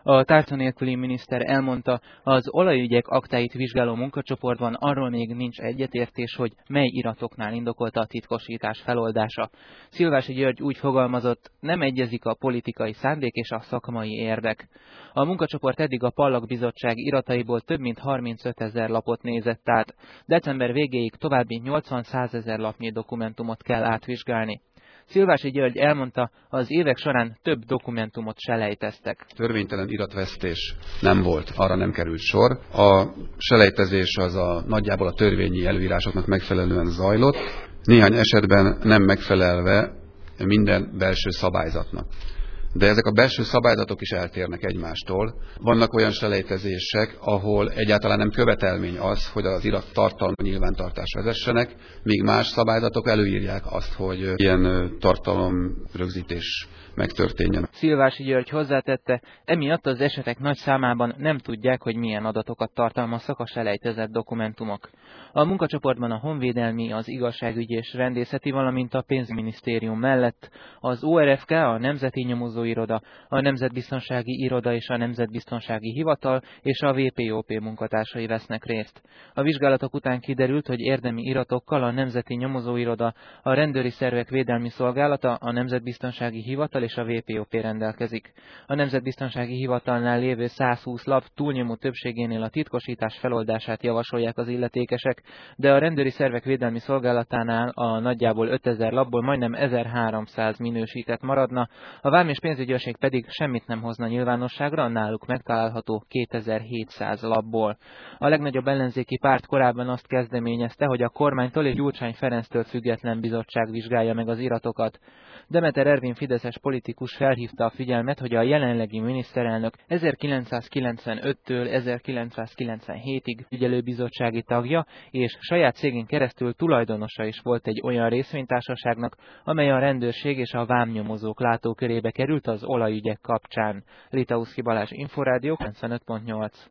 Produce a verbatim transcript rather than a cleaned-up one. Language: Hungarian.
A tárca nélküli miniszter elmondta, az olajügyek aktáit vizsgáló munkacsoportban arról még nincs egyetértés, hogy mely iratoknál indokolta a titkosítás feloldása. Szilvási György úgy fogalmazott, nem egyezik a politikai szándék és a szakmai érdek. A munkacsoport eddig a Pallak Bizottság irataiból több mint harmincötezer lapot nézett át. December végéig további nyolcvan-százezer lapnyi dokumentumot kell átvizsgálni. Szilvási György elmondta, az évek során több dokumentumot selejteztek. Törvénytelen iratvesztés nem volt, arra nem került sor. A selejtezés az a nagyjából a törvényi előírásoknak megfelelően zajlott, néhány esetben nem megfelelve minden belső szabályzatnak. De ezek a belső szabályzatok is eltérnek egymástól. Vannak olyan selejtezések, ahol egyáltalán nem követelmény az, hogy az irat tartalmi nyilvántartást vezessenek, míg más szabályzatok előírják azt, hogy ilyen tartalom rögzítés megtörténjen. Szilvási György hozzátette, emiatt az esetek nagy számában nem tudják, hogy milyen adatokat tartalmaznak a selejtezett dokumentumok. A munkacsoportban a honvédelmi, az igazságügyi és rendészeti, valamint a pénzminisztérium mellett az o er ef ká, a Nemzeti Nyomozóiroda, a Nemzetbiztonsági Iroda és a Nemzetbiztonsági Hivatal és a vé pé o pé munkatársai vesznek részt. A vizsgálatok után kiderült, hogy érdemi iratokkal a Nemzeti Nyomozóiroda, a Rendőri Szervek Védelmi Szolgálata, a Nemzetbiztonsági Hivatal és a vé pé o pé rendelkezik. A Nemzetbiztonsági Hivatalnál lévő százhúsz lap túlnyomó többségénél a titkosítás feloldását javasolják az illetékesek, de a Rendőri Szervek Védelmi Szolgálatánál a nagyjából ötezer lapból majdnem ezerháromszáz minősített maradna, a Vám és Pénzügyőrség pedig semmit nem hozna nyilvánosságra a náluk megtalálható kétezer-hétszáz lapból. A legnagyobb ellenzéki párt korábban azt kezdeményezte, hogy a kormánytól és Gyurcsány Ferenctől független bizottság vizsgálja meg az iratokat. Demeter Ervin fideszes politikus felhívta a figyelmet, hogy a jelenlegi miniszterelnök ezerkilencszázkilencvenöttől ezerkilencszázkilencvenhétig ügyelőbizottsági tagja, és saját cégén keresztül tulajdonosa is volt egy olyan részvénytársaságnak, amely a rendőrség és a vámnyomozók látókörébe került az olajügyek kapcsán. Litauszki Balázs, Inforádió kilencvenöt pont nyolc.